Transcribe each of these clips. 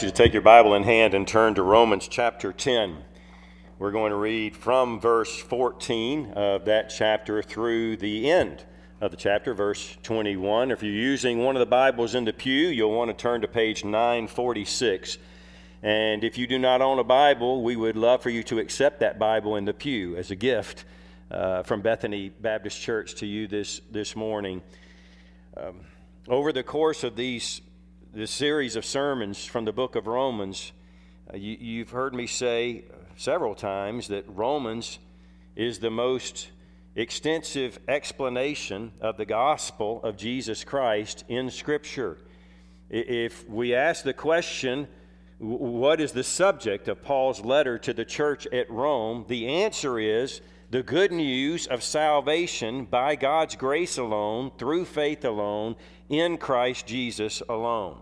To take your Bible in hand and turn to Romans chapter 10. We're going to read from verse 14 of that chapter through the end of the chapter, verse 21. If you're using one of the Bibles in the pew, you'll want to turn to page 946. And if you do not own a Bible, we would love for you to accept that Bible in the pew as a gift from Bethany Baptist Church to you this morning. Over the course of this series of sermons from the book of Romans, you've heard me say several times that Romans is the most extensive explanation of the gospel of Jesus Christ in Scripture. If we ask the question, what is the subject of Paul's letter to the church at Rome, the answer is the good news of salvation by God's grace alone, through faith alone, in Christ Jesus alone.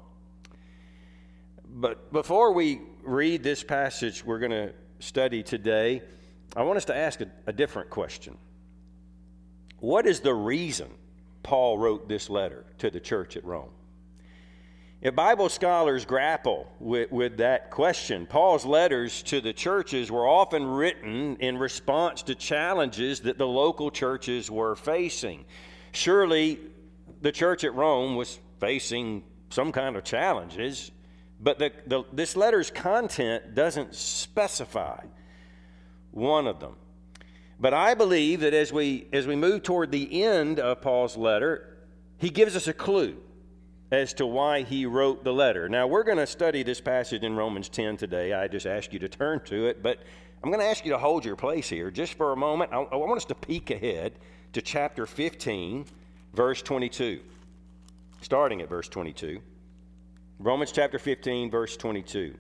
But before we read this passage we're going to study today, I want us to ask a different question. What is the reason Paul wrote this letter to the church at Rome? If Bible scholars grapple with that question, Paul's letters to the churches were often written in response to challenges that the local churches were facing. Surely the church at Rome was facing some kind of challenges, but this letter's content doesn't specify one of them. But I believe that as we move toward the end of Paul's letter, he gives us a clue as to why he wrote the letter. Now, we're going to study this passage in Romans 10 today. I just asked you to turn to it, but I'm going to ask you to hold your place here just for a moment. I want us to peek ahead to chapter 15, verse 22, starting at verse 22. Romans chapter 15, verse 22.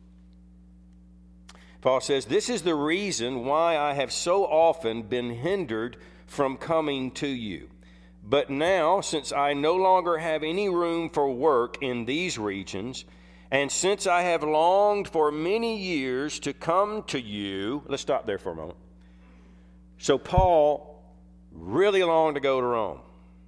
Paul says, "This is the reason why I have so often been hindered from coming to you. But now, since I no longer have any room for work in these regions, and since I have longed for many years to come to you," let's stop there for a moment. So Paul really longed to go to Rome.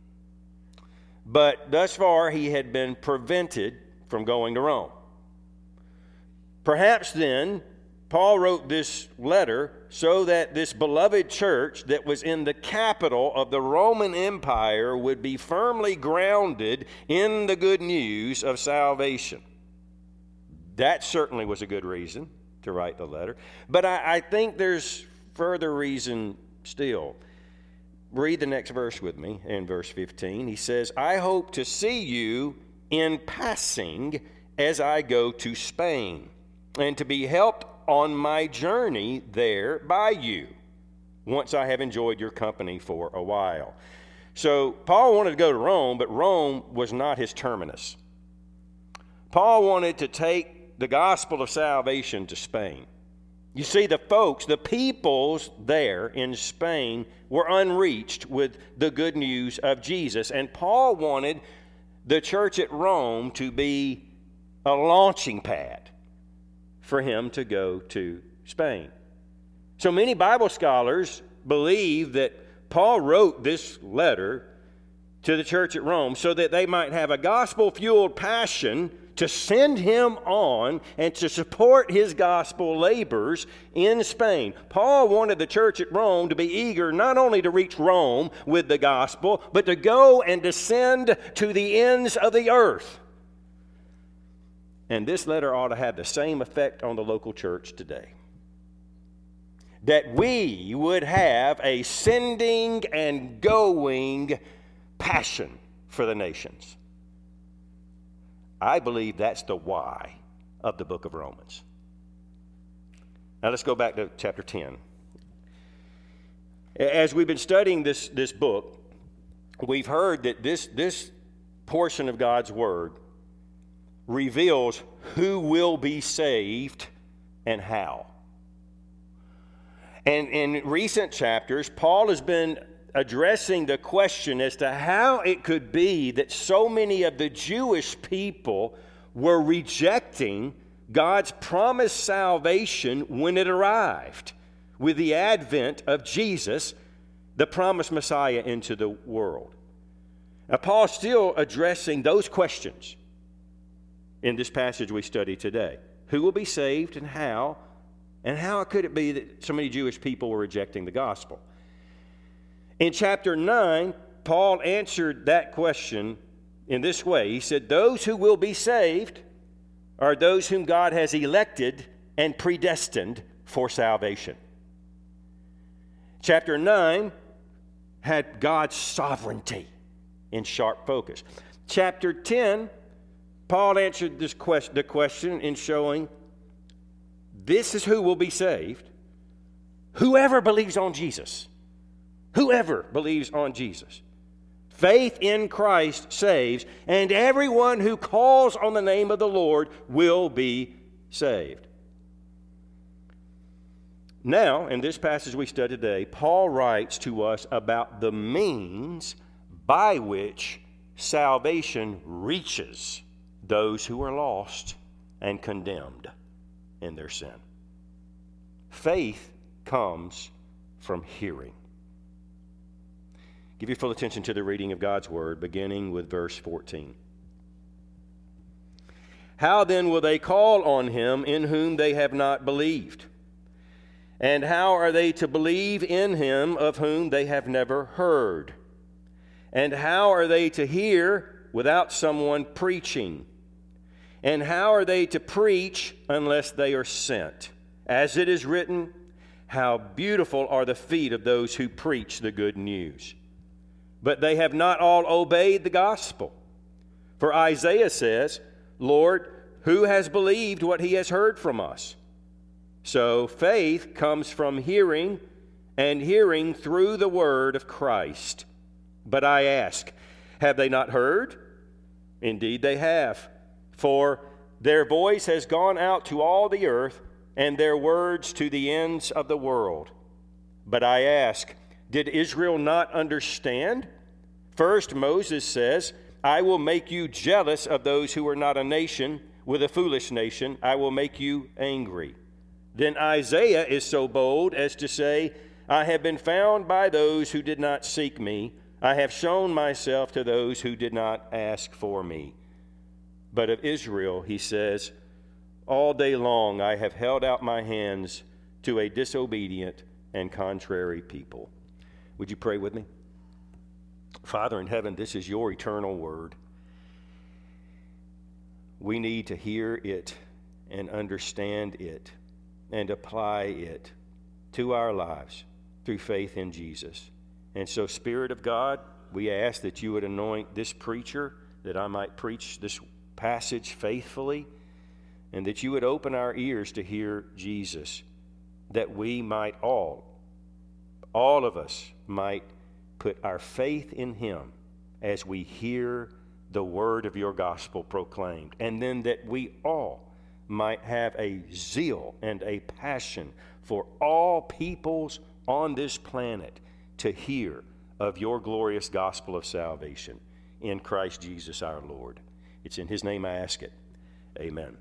But thus far he had been prevented from going to Rome. Perhaps then Paul wrote this letter so that this beloved church that was in the capital of the Roman Empire would be firmly grounded in the good news of salvation. That certainly was a good reason to write the letter. But I think there's further reason still. Read the next verse with me in verse 15. He says, "I hope to see you in passing as I go to Spain, and to be helped on my journey there by you, once I have enjoyed your company for a while." So Paul wanted to go to Rome, but Rome was not his terminus. Paul wanted to take the gospel of salvation to Spain. You see, the peoples there in Spain were unreached with the good news of Jesus, and Paul wanted the church at Rome to be a launching pad for him to go to Spain. So many Bible scholars believe that Paul wrote this letter to the church at Rome so that they might have a gospel-fueled passion to send him on and to support his gospel labors in Spain. Paul wanted the church at Rome to be eager not only to reach Rome with the gospel, but to go and descend to the ends of the earth. And this letter ought to have the same effect on the local church today. That we would have a sending and going passion for the nations. I believe that's the why of the book of Romans. Now let's go back to chapter 10. As we've been studying this book, we've heard that this portion of God's Word reveals who will be saved and how. And in recent chapters, Paul has been addressing the question as to how it could be that so many of the Jewish people were rejecting God's promised salvation when it arrived with the advent of Jesus, the promised Messiah, into the world. Now, Paul's still addressing those questions. in this passage we study today. Who will be saved and how? And how could it be that so many Jewish people were rejecting the gospel? In chapter 9, Paul answered that question in this way. He said, those who will be saved are those whom God has elected and predestined for salvation. Chapter 9 had God's sovereignty in sharp focus. Chapter 10, Paul answered the question in showing this is who will be saved. Whoever believes on Jesus. Whoever believes on Jesus. Faith in Christ saves, and everyone who calls on the name of the Lord will be saved. Now, in this passage we study today, Paul writes to us about the means by which salvation reaches those who are lost and condemned in their sin. Faith comes from hearing. Give your full attention to the reading of God's word, beginning with verse 14. How then will they call on him in whom they have not believed? And how are they to believe in him of whom they have never heard? And how are they to hear without someone preaching? And how are they to preach unless they are sent? As it is written, how beautiful are the feet of those who preach the good news. But they have not all obeyed the gospel. For Isaiah says, Lord, who has believed what he has heard from us? So faith comes from hearing, and hearing through the word of Christ. But I ask, have they not heard? Indeed they have. For their voice has gone out to all the earth, and their words to the ends of the world. But I ask, did Israel not understand? First, Moses says, I will make you jealous of those who are not a nation. With a foolish nation, I will make you angry. Then Isaiah is so bold as to say, I have been found by those who did not seek me. I have shown myself to those who did not ask for me. But of Israel, he says, all day long I have held out my hands to a disobedient and contrary people. Would you pray with me? Father in heaven, this is your eternal word. We need to hear it and understand it and apply it to our lives through faith in Jesus. And so, Spirit of God, we ask that you would anoint this preacher, that I might preach this passage faithfully, and that you would open our ears to hear Jesus, that we might all of us might put our faith in him as we hear the word of your gospel proclaimed, and then that we all might have a zeal and a passion for all peoples on this planet to hear of your glorious gospel of salvation in Christ Jesus our Lord. It's in his name I ask it. Amen.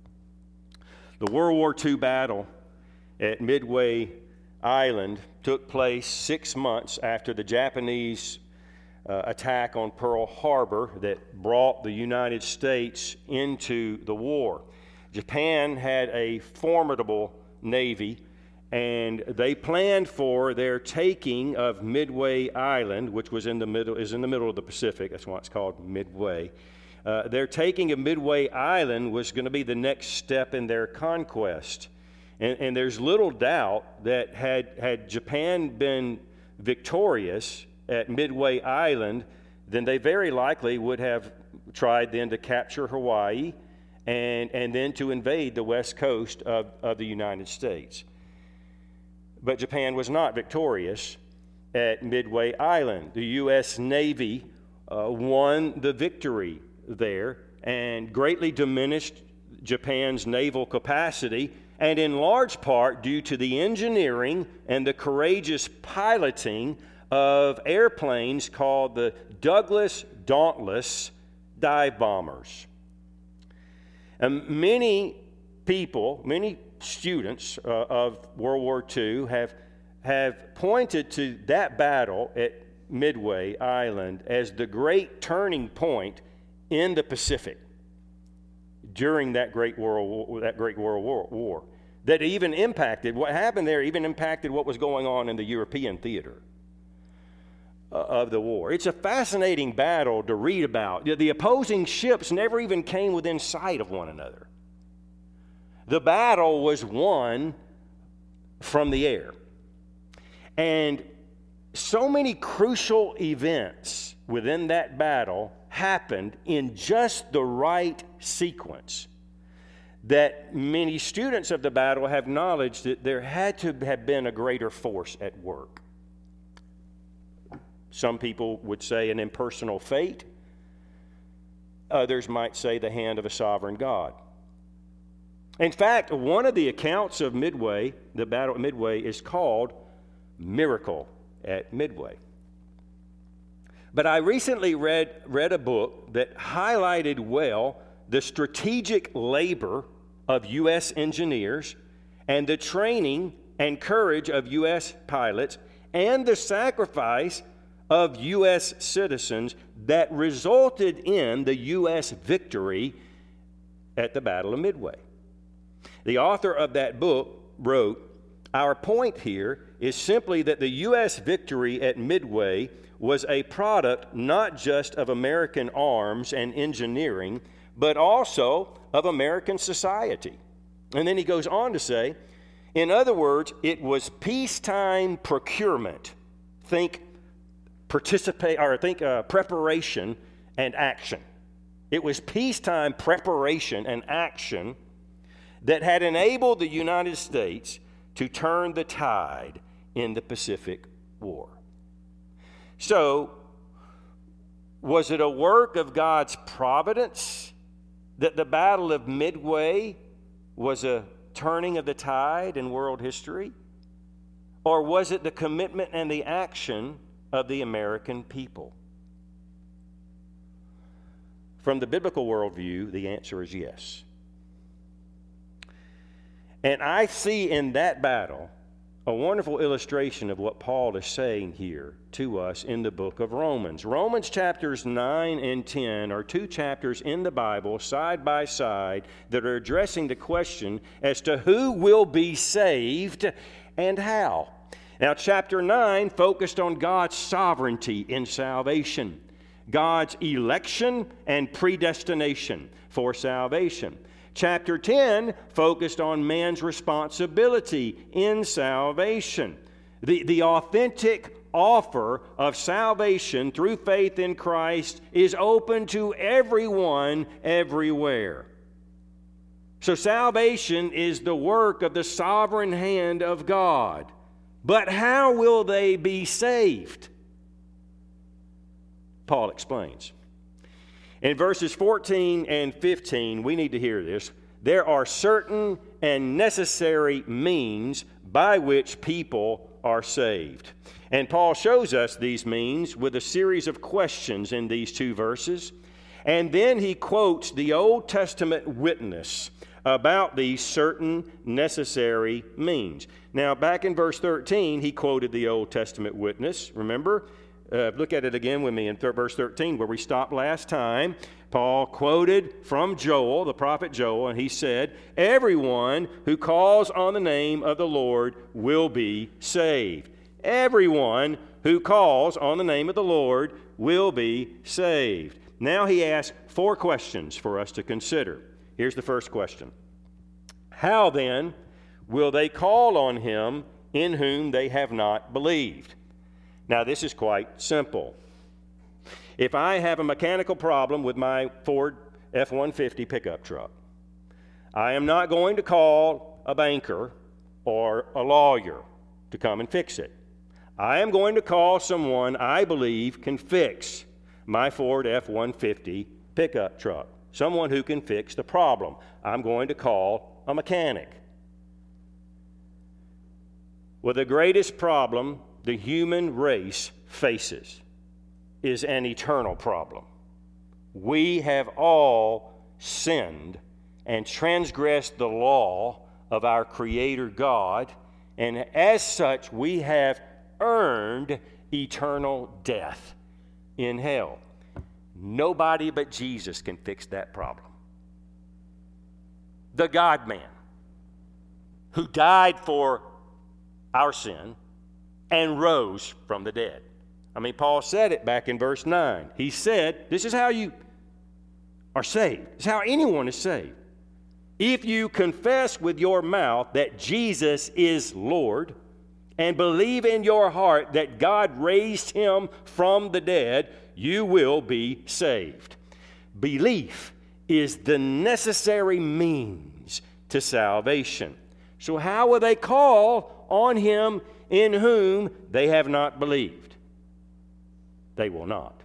The World War II battle at Midway Island took place 6 months after the Japanese attack on Pearl Harbor that brought the United States into the war. Japan had a formidable navy, and they planned for their taking of Midway Island, which is in the middle of the Pacific. That's why it's called Midway. Their taking of Midway Island was going to be the next step in their conquest. And there's little doubt that had Japan been victorious at Midway Island, then they very likely would have tried then to capture Hawaii and then to invade the west coast of the United States. But Japan was not victorious at Midway Island. The U.S. Navy won the victory there and greatly diminished Japan's naval capacity, and in large part due to the engineering and the courageous piloting of airplanes called the Douglas Dauntless dive bombers. And many students of World War II have pointed to that battle at Midway Island as the great turning point in the Pacific. during that Great World War. That even impacted, what happened there even impacted what was going on in the European theater of the war. It's a fascinating battle to read about. The opposing ships never even came within sight of one another. The battle was won from the air. And so many crucial events within that battle happened in just the right sequence that many students of the battle have knowledge that there had to have been a greater force at work. Some people would say an impersonal fate. Others might say the hand of a sovereign God. In fact, one of the accounts of Midway, the battle at Midway, is called Miracle at Midway. But I recently read a book that highlighted well the strategic labor of U.S. engineers and the training and courage of U.S. pilots and the sacrifice of U.S. citizens that resulted in the U.S. victory at the Battle of Midway. The author of that book wrote, "Our point here is simply that the U.S. victory at Midway was a product not just of American arms and engineering, but also of American society." And then he goes on to say, in other words, it was peacetime procurement. Think preparation and action. It was peacetime preparation and action that had enabled the United States to turn the tide in the Pacific War. So, was it a work of God's providence that the Battle of Midway was a turning of the tide in world history? Or was it the commitment and the action of the American people? From the biblical worldview, the answer is yes. And I see in that battle a wonderful illustration of what Paul is saying here to us in the book of Romans. Romans chapters 9 and 10 are two chapters in the Bible, side by side, that are addressing the question as to who will be saved and how. Now, chapter 9 focused on God's sovereignty in salvation, God's election and predestination for salvation. Chapter 10 focused on man's responsibility in salvation. The authentic offer of salvation through faith in Christ is open to everyone, everywhere. So salvation is the work of the sovereign hand of God. But how will they be saved? Paul explains. In verses 14 and 15, we need to hear this. There are certain and necessary means by which people are saved. And Paul shows us these means with a series of questions in these two verses. And then he quotes the Old Testament witness about these certain necessary means. Now, back in verse 13, he quoted the Old Testament witness. Remember? Look at it again with me in verse 13 where we stopped last time. Paul quoted from Joel, the prophet Joel, and he said, "Everyone who calls on the name of the Lord will be saved." Everyone who calls on the name of the Lord will be saved. Now he asks 4 questions for us to consider. Here's the first question. How then will they call on him in whom they have not believed? Now, this is quite simple. If I have a mechanical problem with my Ford F-150 pickup truck, I am not going to call a banker or a lawyer to come and fix it. I am going to call someone I believe can fix my Ford F-150 pickup truck, someone who can fix the problem. I'm going to call a mechanic. Well, the greatest problem the human race faces is an eternal problem. We have all sinned and transgressed the law of our Creator God, and as such, we have earned eternal death in hell. Nobody but Jesus can fix that problem. the God-man, who died for our sin and rose from the dead. I mean, Paul said it back in verse 9. He said, this is how you are saved. This is how anyone is saved. If you confess with your mouth that Jesus is Lord and believe in your heart that God raised him from the dead, you will be saved. Belief is the necessary means to salvation. So how will they call on him in whom they have not believed? They will not.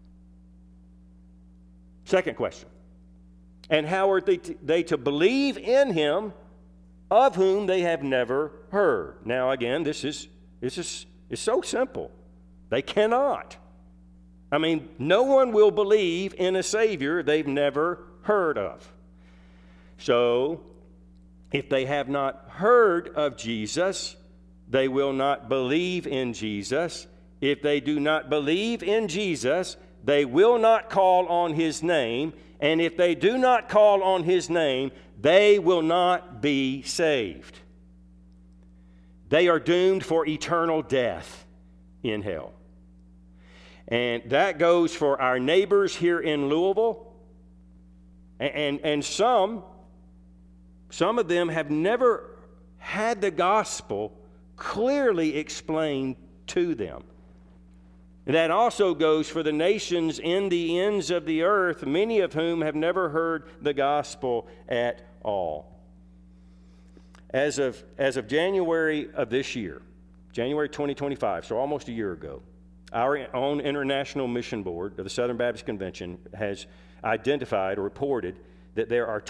Second question. And how are they to believe in him of whom they have never heard? Now again, this is so simple. They cannot. I mean, no one will believe in a Savior they've never heard of. So, if they have not heard of Jesus, they will not believe in Jesus. If they do not believe in Jesus, they will not call on his name. And if they do not call on his name, they will not be saved. They are doomed for eternal death in hell. And that goes for our neighbors here in Louisville. And some of them have never had the gospel clearly explained to them. That also goes for the nations in the ends of the earth, many of whom have never heard the gospel at all. As of January of this year, January 2025, so almost a year ago, our own International Mission Board of the Southern Baptist Convention has identified or reported that there are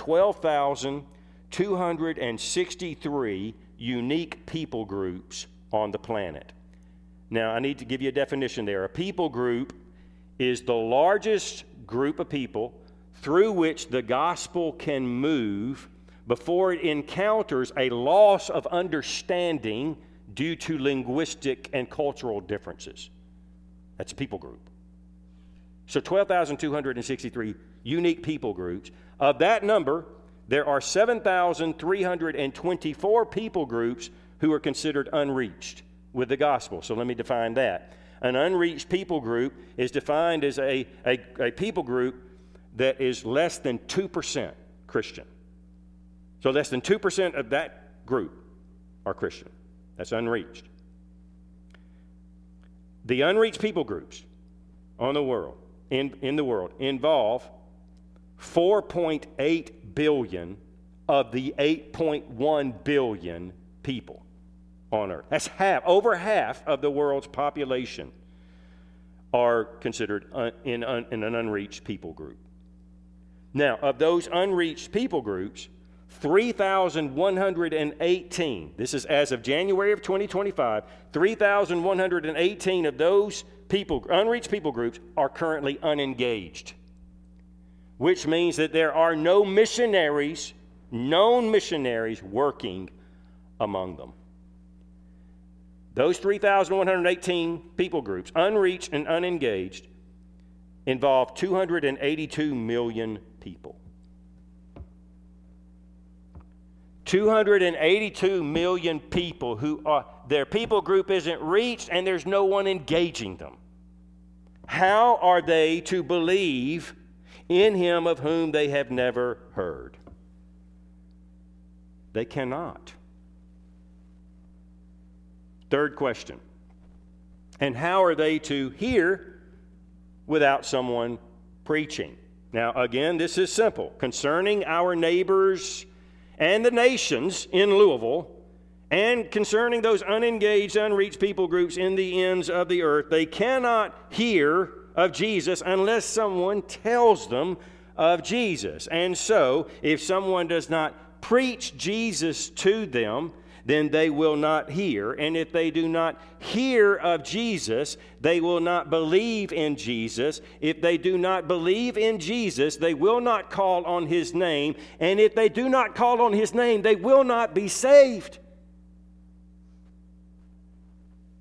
12,263 unique people groups on the planet. Now, I need to give you a definition there. A people group is the largest group of people through which the gospel can move before it encounters a loss of understanding due to linguistic and cultural differences. That's a people group. So 12,263 unique people groups. Of that number, there are 7,324 people groups who are considered unreached with the gospel. So let me define that. An unreached people group is defined as a people group that is less than 2% Christian. So less than 2% of that group are Christian. That's unreached. The unreached people groups on the world, in the world, involve 4.8 billion of the 8.1 billion people on earth. That's over half of the world's population are considered in an unreached people group. Now, of those unreached people groups, 3,118, this is as of January of 2025, 3,118 of those unreached people groups are currently unengaged, which means that there are no missionaries, known missionaries, working among them. Those 3,118 people groups, unreached and unengaged, involve 282 million people. 282 million people their people group isn't reached and there's no one engaging them. How are they to believe in him of whom they have never heard? They cannot. Third question. And how are they to hear without someone preaching? Now, again, this is simple. Concerning our neighbors and the nations in Louisville, and concerning those unengaged, unreached people groups in the ends of the earth, they cannot hear of Jesus unless someone tells them of Jesus. And so, if someone does not preach Jesus to them, then they will not hear. And if they do not hear of Jesus, they will not believe in Jesus. If they do not believe in Jesus, they will not call on his name. And if they do not call on his name, they will not be saved.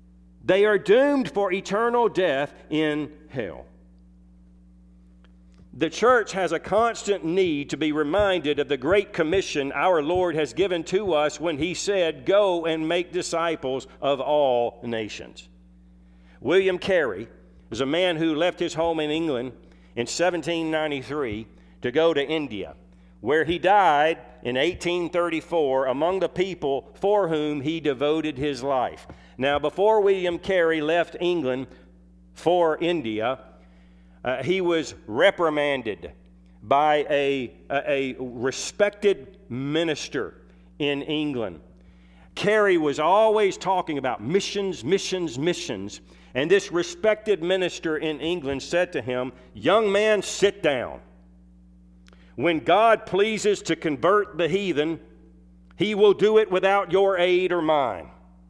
They are doomed for eternal death in hell. The church has a constant need to be reminded of the great commission our Lord has given to us when He said, "Go and make disciples of all nations." William Carey was a man who left his home in England in 1793 to go to India, where he died in 1834 among the people for whom he devoted his life. Now, before William Carey left England for India, he was reprimanded by a respected minister in England. Carey was always talking about missions, missions, missions. And this respected minister in England said to him, "Young man, sit down. When God pleases to convert the heathen, He will do it without your aid or mine."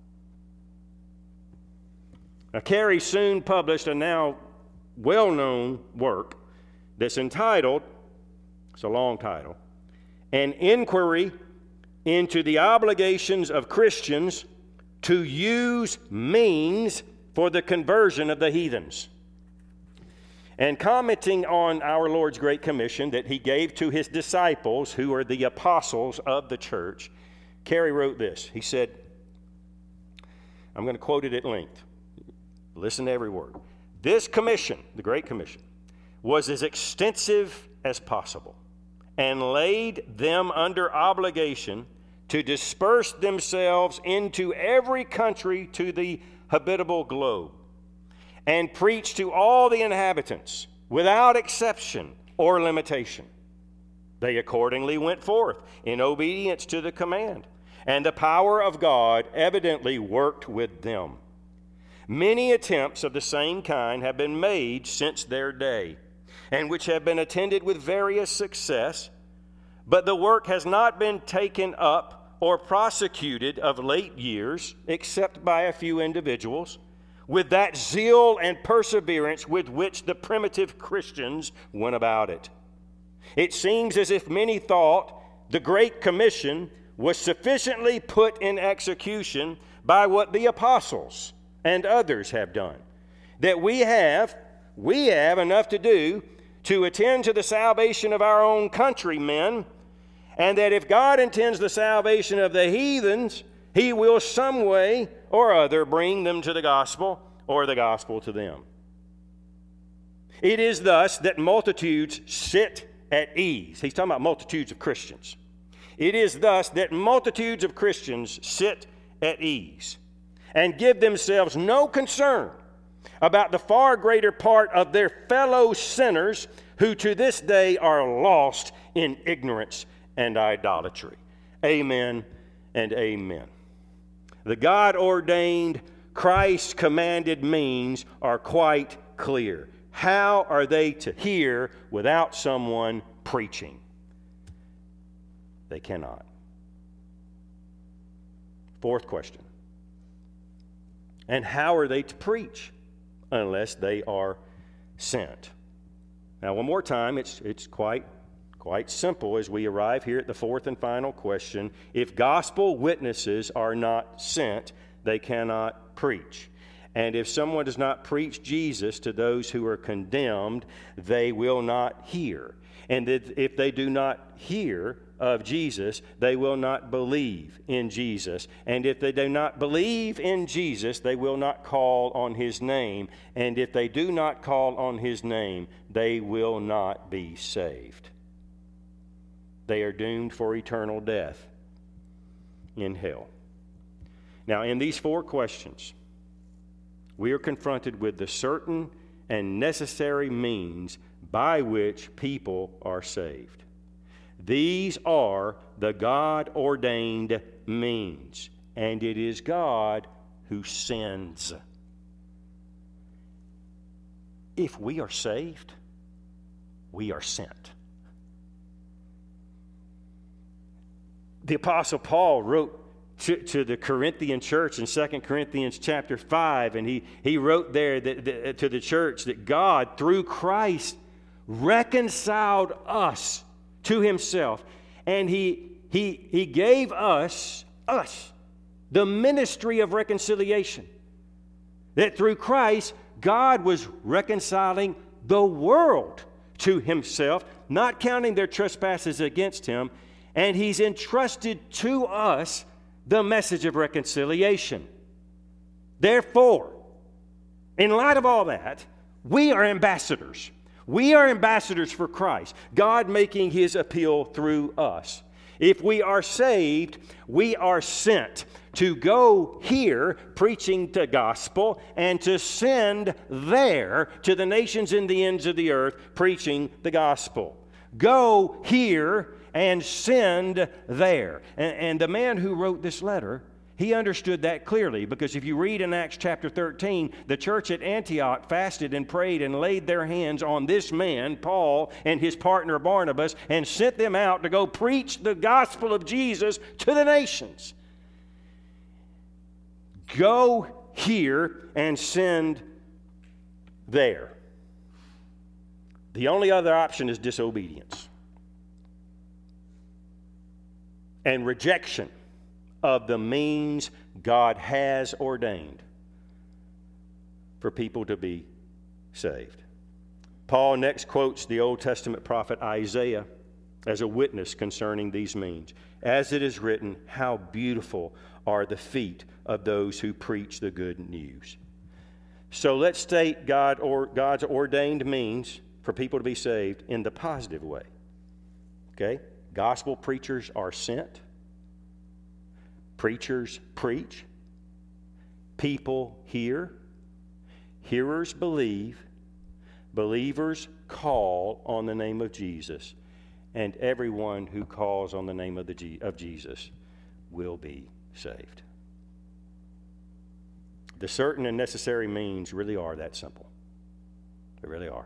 Now, Carey soon published a now well-known work that's entitled, it's a long title, "An Inquiry into the Obligations of Christians to Use Means for the Conversion of the Heathens." And commenting on our Lord's Great Commission that He gave to His disciples, who are the apostles of the church, Carey wrote this. He said, I'm going to quote it at length. Listen to every word. "This commission, the Great Commission, was as extensive as possible and laid them under obligation to disperse themselves into every country to the habitable globe, and preach to all the inhabitants without exception or limitation. They accordingly went forth in obedience to the command, and the power of God evidently worked with them. Many attempts of the same kind have been made since their day, and which have been attended with various success, but the work has not been taken up or prosecuted of late years, except by a few individuals, with that zeal and perseverance with which the primitive Christians went about it. It seems as if many thought the Great Commission was sufficiently put in execution by what the apostles and others have done, that we have enough to do to attend to the salvation of our own countrymen, and that if God intends the salvation of the heathens, He will some way or other bring them to the gospel, or the gospel to them. It is thus that multitudes sit at ease." He's talking about multitudes of Christians. "It is thus that multitudes of Christians sit at ease and give themselves no concern about the far greater part of their fellow sinners who to this day are lost in ignorance and idolatry." Amen and amen. The God-ordained, Christ-commanded means are quite clear. How are they to hear without someone preaching? They cannot. Fourth question. And how are they to preach unless they are sent? Now, one more time, it's quite simple as we arrive here at the fourth and final question. If gospel witnesses are not sent, they cannot preach. And if someone does not preach Jesus to those who are condemned, they will not hear. And if they do not hear of Jesus, they will not believe in Jesus. And if they do not believe in Jesus, they will not call on His name. And if they do not call on His name, they will not be saved. They are doomed for eternal death in hell. Now, in these four questions, we are confronted with the certain and necessary means by which people are saved. These are the God-ordained means, and it is God who sends. If we are saved, we are sent. The Apostle Paul wrote to the Corinthian church in 2 Corinthians chapter 5, and he wrote there to the church that God, through Christ, reconciled us to Himself, and He gave us the ministry of reconciliation. That through Christ, God was reconciling the world to himself, not counting their trespasses against him, and he's entrusted to us the message of reconciliation. Therefore, in light of all that, we are ambassadors. We are ambassadors for Christ, God making his appeal through us. If we are saved, we are sent to go here preaching the gospel and to send there to the nations in the ends of the earth preaching the gospel. Go here and send there. And the man who wrote this letter, he understood that clearly, because if you read in Acts chapter 13, the church at Antioch fasted and prayed and laid their hands on this man, Paul, and his partner Barnabas, and sent them out to go preach the gospel of Jesus to the nations. Go here and send there. The only other option is disobedience and rejection of the means God has ordained for people to be saved. Paul next quotes the Old Testament prophet Isaiah as a witness concerning these means. As it is written, how beautiful are the feet of those who preach the good news. So let's state God's ordained means for people to be saved in the positive way. Okay? Gospel preachers are sent. Preachers preach. People hear. Hearers believe. Believers call on the name of Jesus. And everyone who calls on the name of Jesus will be saved. The certain and necessary means really are that simple. They really are.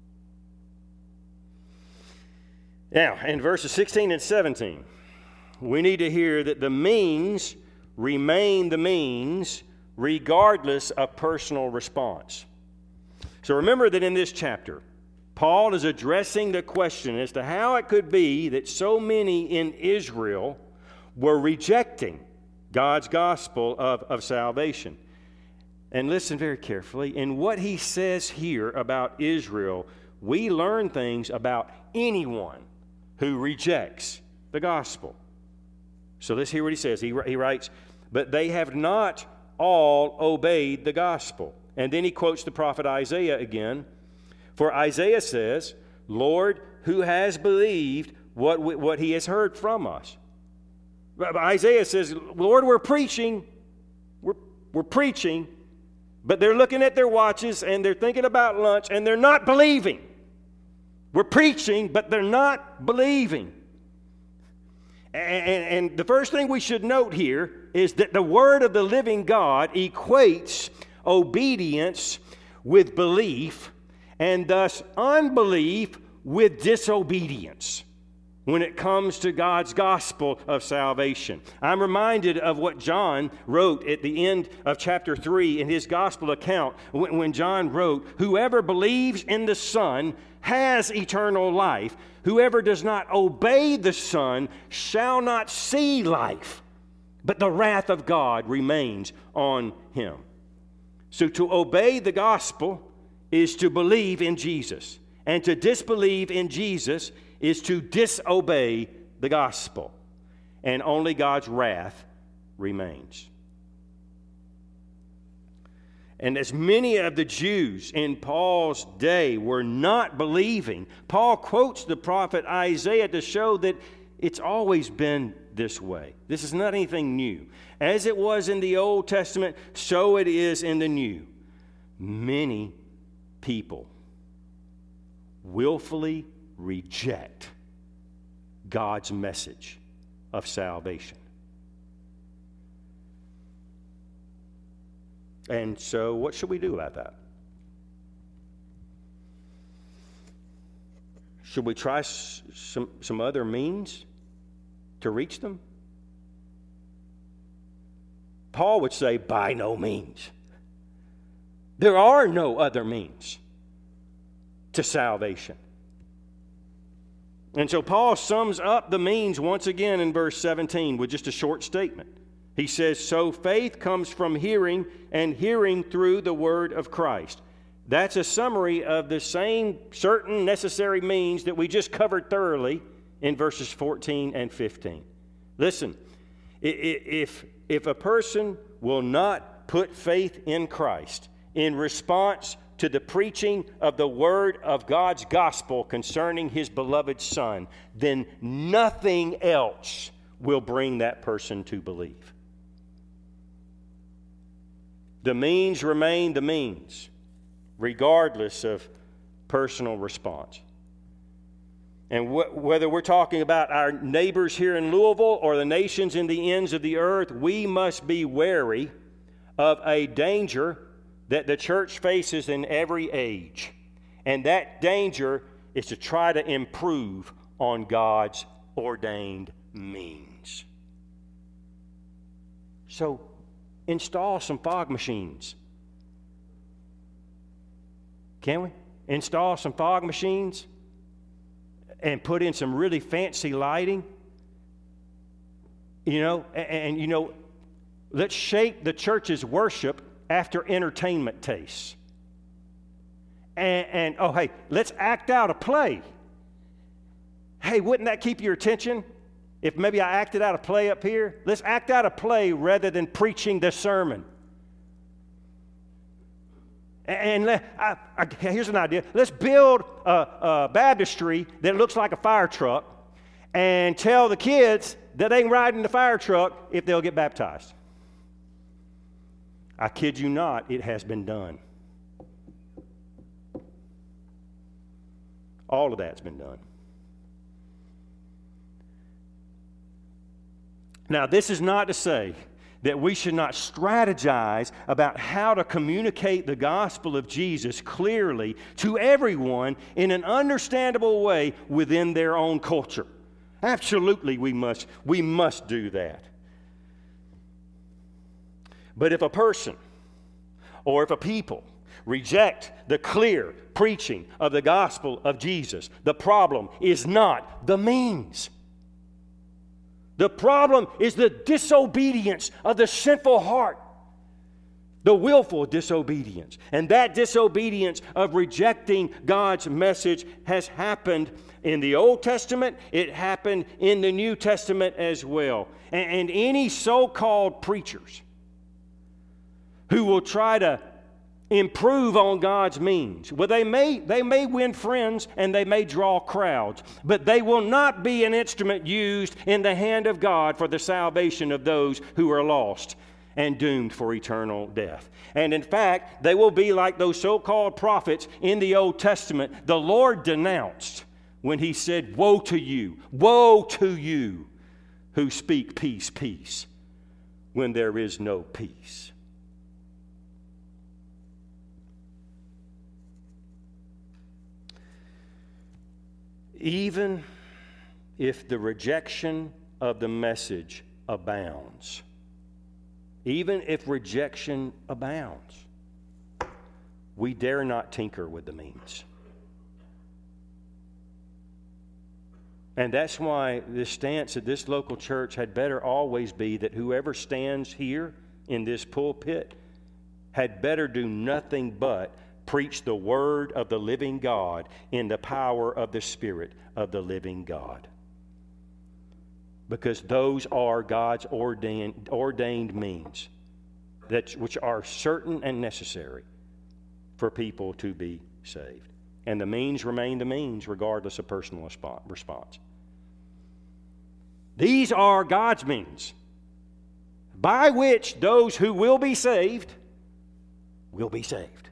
Now, in verses 16 and 17, we need to hear that the means remain the means regardless of personal response. So remember that in this chapter, Paul is addressing the question as to how it could be that so many in Israel were rejecting God's gospel of salvation. And listen very carefully. In what he says here about Israel, we learn things about anyone who rejects the gospel. So let's hear what he says. He writes, but they have not all obeyed the gospel. And then he quotes the prophet Isaiah again. For Isaiah says, Lord, who has believed what he has heard from us? Isaiah says, Lord, we're preaching, but they're looking at their watches and they're thinking about lunch and they're not believing. We're preaching, but they're not believing. And the first thing we should note here is that the word of the living God equates obedience with belief, and thus unbelief with disobedience when it comes to God's gospel of salvation. I'm reminded of what John wrote at the end of chapter 3 in his gospel account when John wrote, whoever believes in the Son has eternal life. Whoever does not obey the Son shall not see life, but the wrath of God remains on him. So to obey the gospel is to believe in Jesus. And to disbelieve in Jesus is to disobey the gospel. And only God's wrath remains. And as many of the Jews in Paul's day were not believing, Paul quotes the prophet Isaiah to show that it's always been this way. This is not anything new. As it was in the Old Testament, so it is in the New. Many people willfully reject God's message of salvation. And so what should we do about that? Should we try some other means to reach them? Paul would say, by no means. There are no other means to salvation. And so Paul sums up the means once again in verse 17 with just a short statement. He says, so faith comes from hearing, and hearing through the word of Christ. That's a summary of the same certain necessary means that we just covered thoroughly in verses 14 and 15. Listen, if a person will not put faith in Christ in response to the preaching of the word of God's gospel concerning his beloved Son, then nothing else will bring that person to believe. The means remain the means, regardless of personal response. And whether we're talking about our neighbors here in Louisville or the nations in the ends of the earth, we must be wary of a danger that the church faces in every age. And that danger is to try to improve on God's ordained means. So, install some fog machines. Can we? Install some fog machines and put in some really fancy lighting. And let's shape the church's worship after entertainment tastes. And hey, let's act out a play. Hey, wouldn't that keep your attention? If maybe I acted out a play up here, let's act out a play rather than preaching the sermon. And here's an idea. Let's build a baptistry that looks like a fire truck and tell the kids that they can ride in the fire truck if they'll get baptized. I kid you not, it has been done. All of that's been done. Now, this is not to say that we should not strategize about how to communicate the gospel of Jesus clearly to everyone in an understandable way within their own culture. Absolutely, we must do that. But if a person or if a people reject the clear preaching of the gospel of Jesus, the problem is not the means. The problem is the disobedience of the sinful heart, the willful disobedience. And that disobedience of rejecting God's message has happened in the Old Testament. It happened in the New Testament as well. And any so-called preachers who will try to improve on God's means, well, they may win friends and they may draw crowds, but they will not be an instrument used in the hand of God for the salvation of those who are lost and doomed for eternal death. And in fact, they will be like those so-called prophets in the Old Testament the Lord denounced when he said, woe to you who speak peace, peace, when there is no peace. Even if the rejection of the message abounds, even if rejection abounds, we dare not tinker with the means. And that's why the stance of this local church had better always be that whoever stands here in this pulpit had better do nothing but preach the word of the living God in the power of the Spirit of the living God. Because those are God's ordained means which are certain and necessary for people to be saved. And the means remain the means regardless of personal response. These are God's means by which those who will be saved will be saved.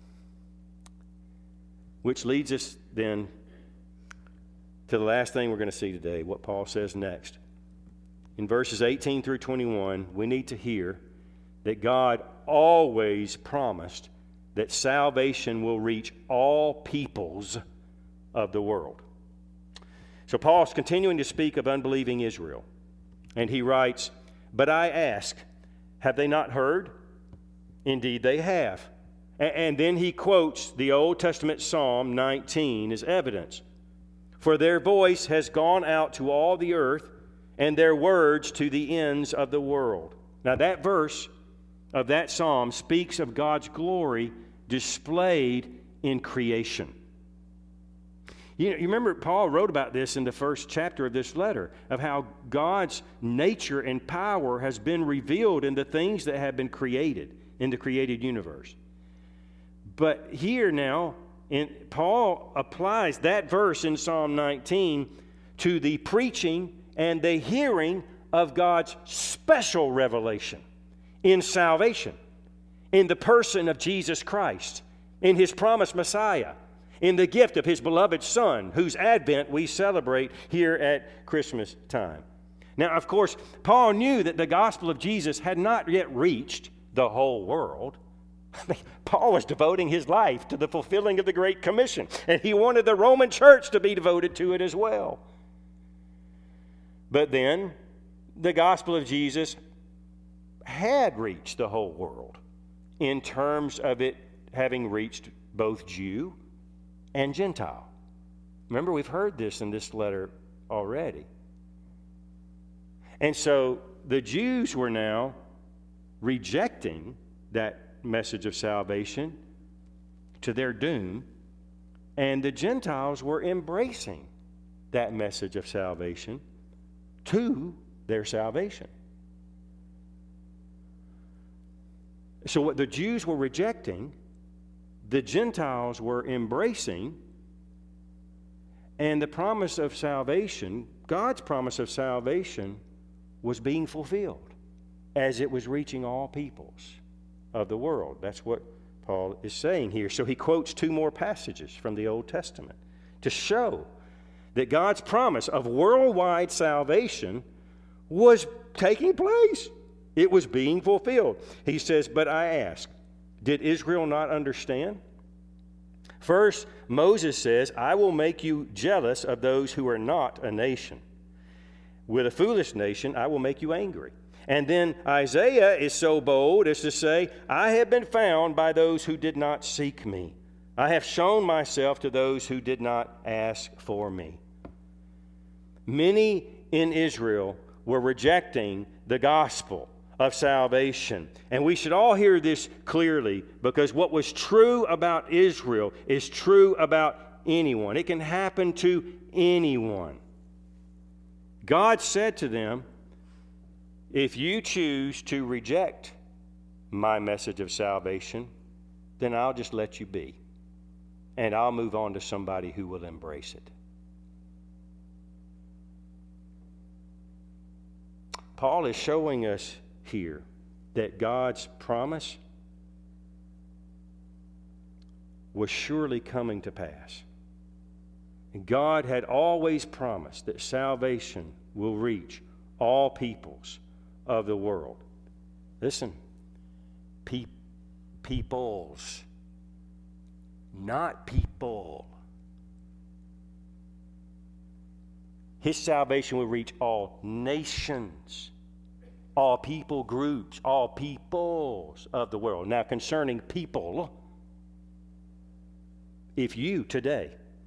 Which leads us then to the last thing we're going to see today, what Paul says next. In verses 18 through 21, we need to hear that God always promised that salvation will reach all peoples of the world. So Paul's continuing to speak of unbelieving Israel. And he writes, but I ask, have they not heard? Indeed they have. And then he quotes the Old Testament Psalm 19 as evidence. For their voice has gone out to all the earth, and their words to the ends of the world. Now that verse of that psalm speaks of God's glory displayed in creation. You remember Paul wrote about this in the first chapter of this letter, of how God's nature and power has been revealed in the things that have been created in the created universe. But here now, Paul applies that verse in Psalm 19 to the preaching and the hearing of God's special revelation in salvation, in the person of Jesus Christ, in His promised Messiah, in the gift of His beloved Son, whose advent we celebrate here at Christmas time. Now, of course, Paul knew that the gospel of Jesus had not yet reached the whole world. Paul was devoting his life to the fulfilling of the Great Commission, and he wanted the Roman church to be devoted to it as well. But then, the gospel of Jesus had reached the whole world in terms of it having reached both Jew and Gentile. Remember, we've heard this in this letter already. And so the Jews were now rejecting that message of salvation to their doom, and the Gentiles were embracing that message of salvation to their salvation. So what the Jews were rejecting, the Gentiles were embracing, and the promise of salvation, God's promise of salvation, was being fulfilled as it was reaching all peoples of the world. That's what Paul is saying here. So he quotes two more passages from the Old Testament to show that God's promise of worldwide salvation was taking place. It was being fulfilled. He says, "But I ask, did Israel not understand? First, Moses says, 'I will make you jealous of those who are not a nation. With a foolish nation, I will make you angry.' And then Isaiah is so bold as to say, 'I have been found by those who did not seek me. I have shown myself to those who did not ask for me.'" Many in Israel were rejecting the gospel of salvation. And we should all hear this clearly, because what was true about Israel is true about anyone. It can happen to anyone. God said to them, "If you choose to reject my message of salvation, then I'll just let you be, and I'll move on to somebody who will embrace it." Paul is showing us here that God's promise was surely coming to pass. And God had always promised that salvation will reach all peoples of the world. Listen, peoples, not people. His salvation will reach all nations, all people groups, all peoples of the world. Now, concerning people, if you today,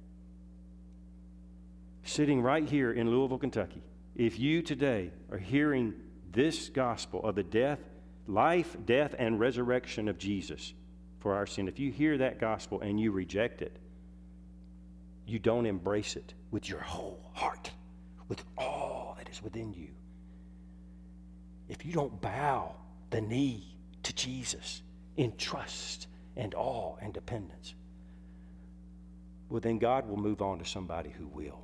sitting right here in Louisville, Kentucky, if you today are hearing this gospel of the life, death, and resurrection of Jesus for our sin, if you hear that gospel and you reject it, you don't embrace it with your whole heart, with all that is within you, if you don't bow the knee to Jesus in trust and awe and dependence, well, then God will move on to somebody who will.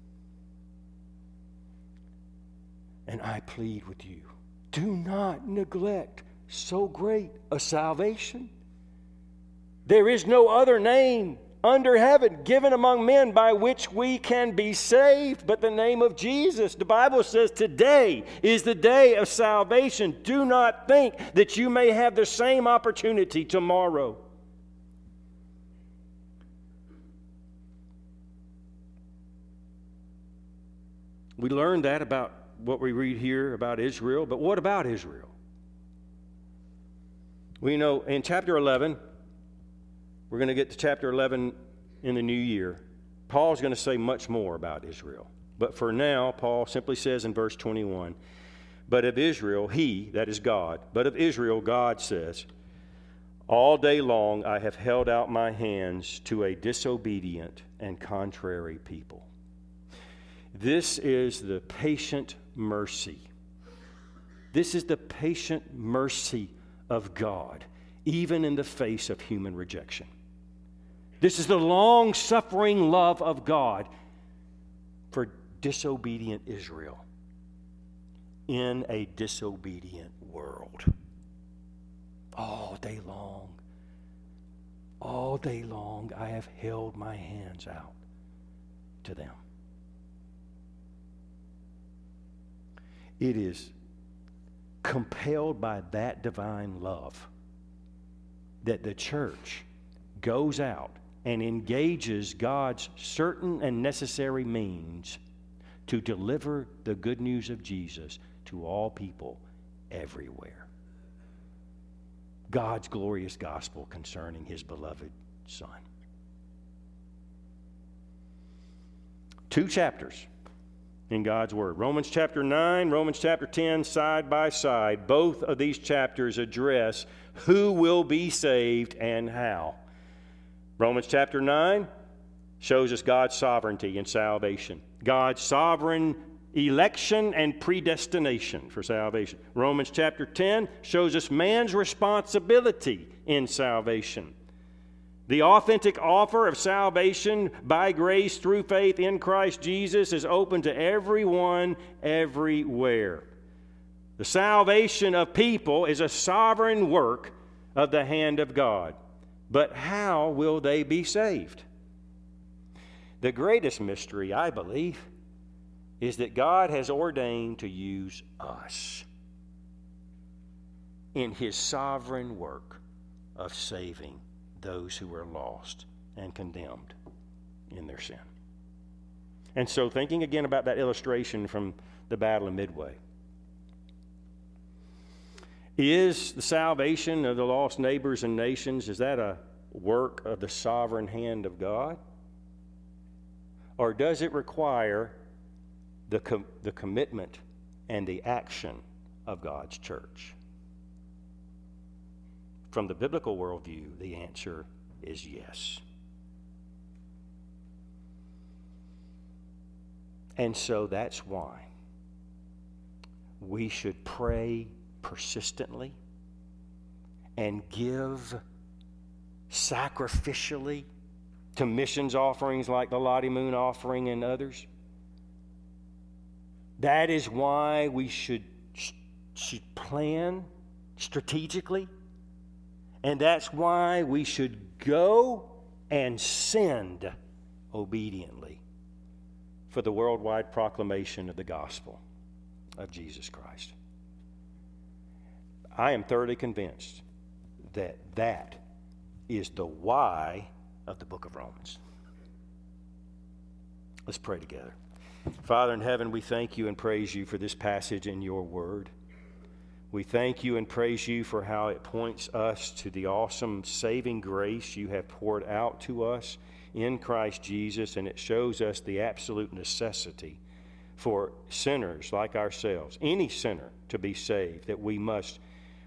And I plead with you, do not neglect so great a salvation. There is no other name under heaven given among men by which we can be saved but the name of Jesus. The Bible says today is the day of salvation. Do not think that you may have the same opportunity tomorrow. We learned that about what we read here about Israel, but what about Israel? We know in chapter 11, we're going to get to chapter 11 in the new year. Paul's going to say much more about Israel. But for now, Paul simply says in verse 21, "But of Israel, he," that is God, "but of Israel, God says, All day long I have held out my hands to a disobedient and contrary people. This is the patient mercy. This is the patient mercy of God, even in the face of human rejection. This is the long-suffering love of God for disobedient Israel in a disobedient world. All day long, I have held my hands out to them. It is compelled by that divine love that the church goes out and engages God's certain and necessary means to deliver the good news of Jesus to all people everywhere. God's glorious gospel concerning His beloved Son. 2 chapters in God's Word. Romans chapter 9, Romans chapter 10, side by side. Both of these chapters address who will be saved and how. Romans chapter 9 shows us God's sovereignty in salvation. God's sovereign election and predestination for salvation. Romans chapter 10 shows us man's responsibility in salvation. The authentic offer of salvation by grace through faith in Christ Jesus is open to everyone, everywhere. The salvation of people is a sovereign work of the hand of God. But how will they be saved? The greatest mystery, I believe, is that God has ordained to use us in His sovereign work of saving those who are lost and condemned in their sin. And so, thinking again about that illustration from the Battle of Midway, is the salvation of the lost neighbors and nations, is that a work of the sovereign hand of God? Or does it require the commitment and the action of God's church? From the biblical worldview, the answer is yes. And so that's why we should pray persistently and give sacrificially to missions offerings like the Lottie Moon offering and others. That is why we should plan strategically. And that's why we should go and send obediently for the worldwide proclamation of the gospel of Jesus Christ. I am thoroughly convinced that that is the why of the book of Romans. Let's pray together. Father in heaven, we thank you and praise you for this passage in your word. We thank you and praise you for how it points us to the awesome saving grace you have poured out to us in Christ Jesus, and it shows us the absolute necessity for sinners like ourselves, any sinner, to be saved, that we must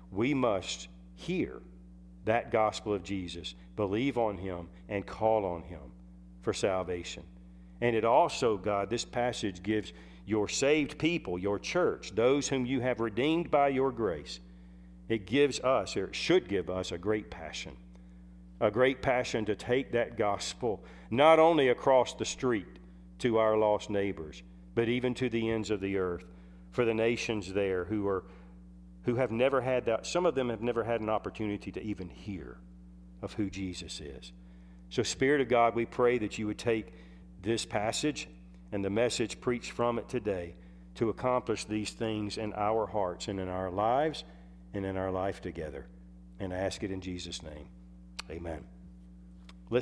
hear that gospel of Jesus, believe on him, and call on him for salvation. And it also, God, this passage gives your saved people, your church, those whom you have redeemed by your grace, it gives us, or it should give us, a great passion to take that gospel not only across the street to our lost neighbors, but even to the ends of the earth, for the nations there who have never had that. Some of them have never had an opportunity to even hear of who Jesus is. So, Spirit of God, we pray that you would take this passage and the message preached from it today to accomplish these things in our hearts and in our lives and in our life together. And I ask it in Jesus' name. Amen.